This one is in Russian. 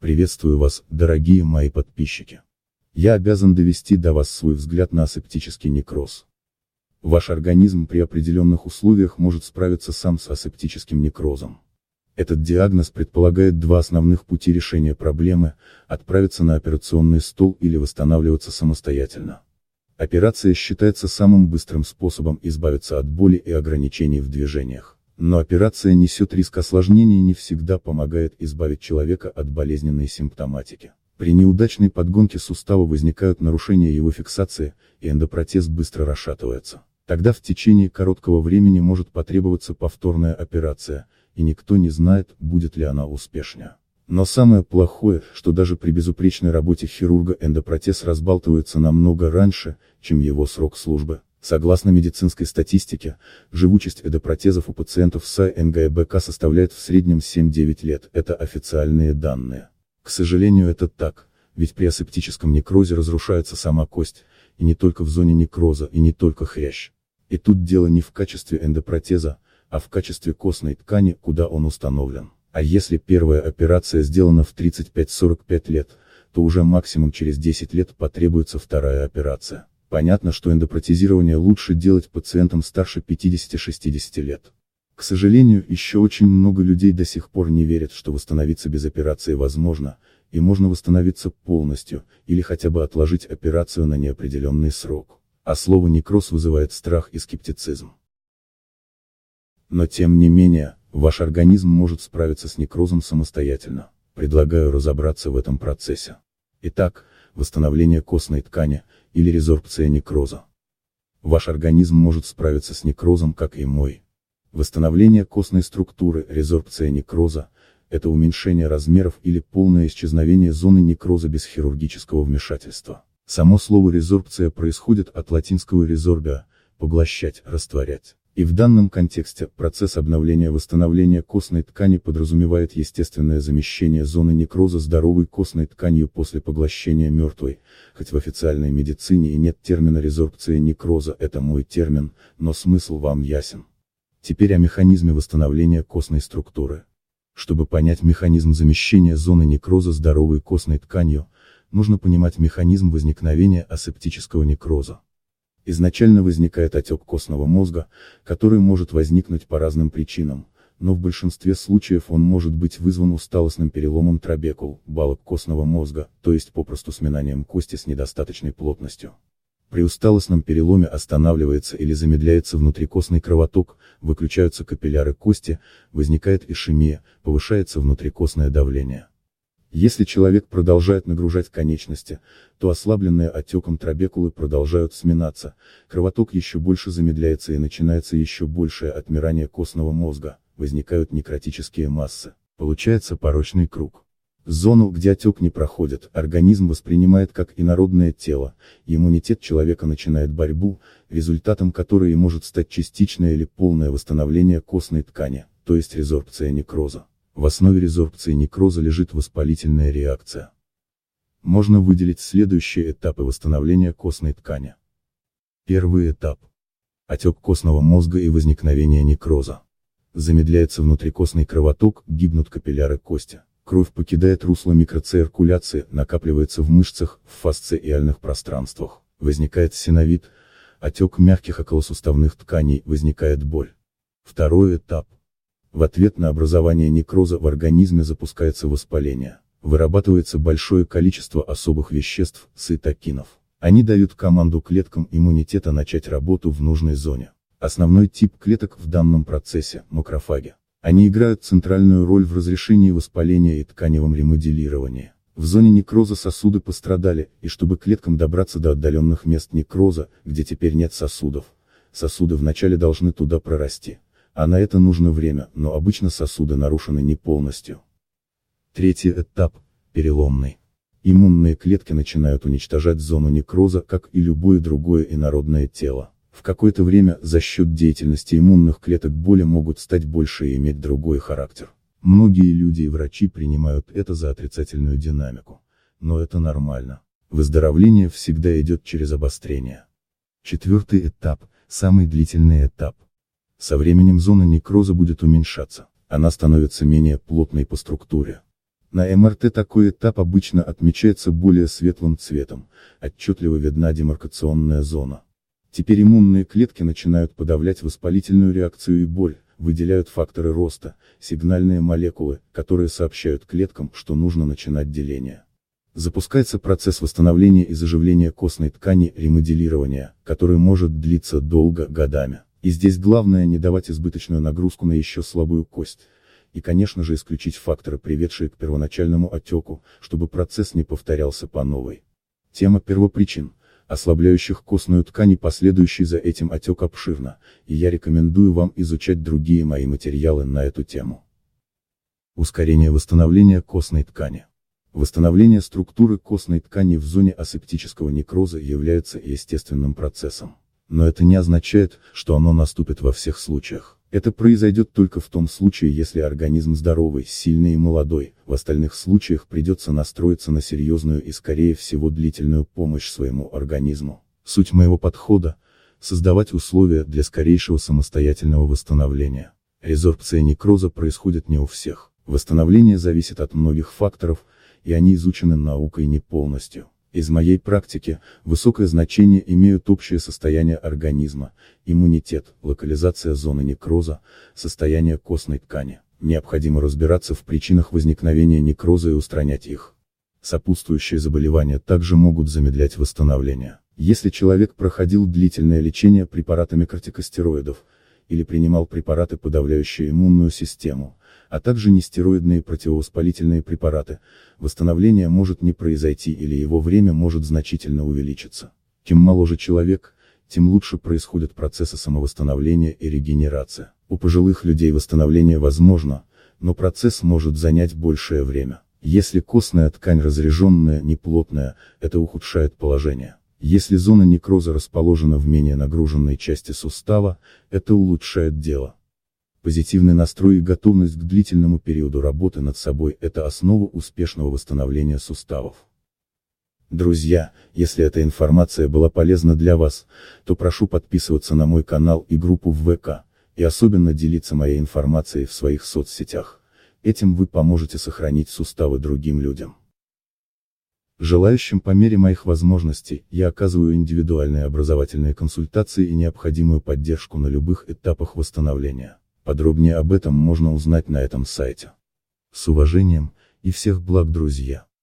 Приветствую вас, дорогие мои подписчики. Я обязан довести до вас свой взгляд на асептический некроз. Ваш организм при определенных условиях может справиться сам с асептическим некрозом. Этот диагноз предполагает два основных пути решения проблемы: отправиться на операционный стол или восстанавливаться самостоятельно. Операция считается самым быстрым способом избавиться от боли и ограничений в движениях. Но операция несет риск осложнений и не всегда помогает избавить человека от болезненной симптоматики. При неудачной подгонке сустава возникают нарушения его фиксации, и эндопротез быстро расшатывается. Тогда в течение короткого времени может потребоваться повторная операция, и никто не знает, будет ли она успешнее. Но самое плохое, что даже при безупречной работе хирурга эндопротез разбалтывается намного раньше, чем его срок службы. Согласно медицинской статистике, живучесть эндопротезов у пациентов с НГБК составляет в среднем 7-9 лет, это официальные данные. К сожалению, это так, ведь при асептическом некрозе разрушается сама кость, и не только в зоне некроза, и не только хрящ. И тут дело не в качестве эндопротеза, а в качестве костной ткани, куда он установлен. А если первая операция сделана в 35-45 лет, то уже максимум через 10 лет потребуется вторая операция. Понятно, что эндопротезирование лучше делать пациентам старше 50-60 лет. К сожалению, еще очень много людей до сих пор не верят, что восстановиться без операции возможно, и можно восстановиться полностью, или хотя бы отложить операцию на неопределенный срок. А слово некроз вызывает страх и скептицизм. Но тем не менее, ваш организм может справиться с некрозом самостоятельно. Предлагаю разобраться в этом процессе. Итак, восстановление костной ткани, или резорбция некроза. Ваш организм может справиться с некрозом, как и мой. Восстановление костной структуры, резорбция некроза, это уменьшение размеров или полное исчезновение зоны некроза без хирургического вмешательства. Само слово резорбция происходит от латинского resorbere – поглощать, растворять. И в данном контексте, процесс обновления-восстановления костной ткани подразумевает естественное замещение зоны некроза здоровой костной тканью после поглощения мертвой, хоть в официальной медицине и нет термина резорбция некроза, это мой термин, но смысл вам ясен. Теперь о механизме восстановления костной структуры. Чтобы понять механизм замещения зоны некроза здоровой костной тканью, нужно понимать механизм возникновения асептического некроза. Изначально возникает отек костного мозга, который может возникнуть по разным причинам, но в большинстве случаев он может быть вызван усталостным переломом трабекул, балок костного мозга, то есть попросту сминанием кости с недостаточной плотностью. При усталостном переломе останавливается или замедляется внутрикостный кровоток, выключаются капилляры кости, возникает ишемия, повышается внутрикостное давление. Если человек продолжает нагружать конечности, то ослабленные отеком трабекулы продолжают сминаться, кровоток еще больше замедляется и начинается еще большее отмирание костного мозга, возникают некротические массы, получается порочный круг. Зону, где отек не проходит, организм воспринимает как инородное тело, иммунитет человека начинает борьбу, результатом которой и может стать частичное или полное восстановление костной ткани, то есть резорбция некроза. В основе резорбции некроза лежит воспалительная реакция. Можно выделить следующие этапы восстановления костной ткани. Первый этап. Отек костного мозга и возникновение некроза. Замедляется внутрикостный кровоток, гибнут капилляры кости. Кровь покидает русло микроциркуляции, накапливается в мышцах, в фасциальных пространствах. Возникает синовит, отек мягких околосуставных тканей, возникает боль. Второй этап. В ответ на образование некроза в организме запускается воспаление. Вырабатывается большое количество особых веществ, цитокинов. Они дают команду клеткам иммунитета начать работу в нужной зоне. Основной тип клеток в данном процессе – макрофаги. Они играют центральную роль в разрешении воспаления и тканевом ремоделировании. В зоне некроза сосуды пострадали, и чтобы клеткам добраться до отдаленных мест некроза, где теперь нет сосудов, сосуды вначале должны туда прорасти. А на это нужно время, но обычно сосуды нарушены не полностью. Третий этап – переломный. Иммунные клетки начинают уничтожать зону некроза, как и любое другое инородное тело. В какое-то время за счет деятельности иммунных клеток боли могут стать больше и иметь другой характер. Многие люди и врачи принимают это за отрицательную динамику. Но это нормально. Выздоровление всегда идет через обострение. Четвертый этап – самый длительный этап. Со временем зона некроза будет уменьшаться, она становится менее плотной по структуре. На МРТ такой этап обычно отмечается более светлым цветом, отчетливо видна демаркационная зона. Теперь иммунные клетки начинают подавлять воспалительную реакцию и боль, выделяют факторы роста, сигнальные молекулы, которые сообщают клеткам, что нужно начинать деление. Запускается процесс восстановления и заживления костной ткани, ремоделирования, который может длиться долго, годами. И здесь главное не давать избыточную нагрузку на еще слабую кость. И, конечно же, исключить факторы, приведшие к первоначальному отеку, чтобы процесс не повторялся по новой. Тема первопричин, ослабляющих костную ткань и последующий за этим отек, обширна, и я рекомендую вам изучать другие мои материалы на эту тему. Ускорение восстановления костной ткани. Восстановление структуры костной ткани в зоне асептического некроза является естественным процессом. Но это не означает, что оно наступит во всех случаях. Это произойдет только в том случае, если организм здоровый, сильный и молодой, в остальных случаях придется настроиться на серьезную и, скорее всего, длительную помощь своему организму. Суть моего подхода – создавать условия для скорейшего самостоятельного восстановления. Резорбция некроза происходит не у всех. Восстановление зависит от многих факторов, и они изучены наукой не полностью. Из моей практики, высокое значение имеют общее состояние организма, иммунитет, локализация зоны некроза, состояние костной ткани. Необходимо разбираться в причинах возникновения некроза и устранять их. Сопутствующие заболевания также могут замедлять восстановление. Если человек проходил длительное лечение препаратами кортикостероидов, или принимал препараты, подавляющие иммунную систему, а также нестероидные противовоспалительные препараты, восстановление может не произойти или его время может значительно увеличиться. Чем моложе человек, тем лучше происходят процессы самовосстановления и регенерация. У пожилых людей восстановление возможно, но процесс может занять большее время. Если костная ткань разреженная, неплотная, это ухудшает положение. Если зона некроза расположена в менее нагруженной части сустава, это улучшает дело. Позитивный настрой и готовность к длительному периоду работы над собой – это основа успешного восстановления суставов. Друзья, если эта информация была полезна для вас, то прошу подписываться на мой канал и группу в ВК, и особенно делиться моей информацией в своих соцсетях. Этим вы поможете сохранить суставы другим людям. Желающим по мере моих возможностей, я оказываю индивидуальные образовательные консультации и необходимую поддержку на любых этапах восстановления. Подробнее об этом можно узнать на этом сайте. С уважением, и всех благ, друзья!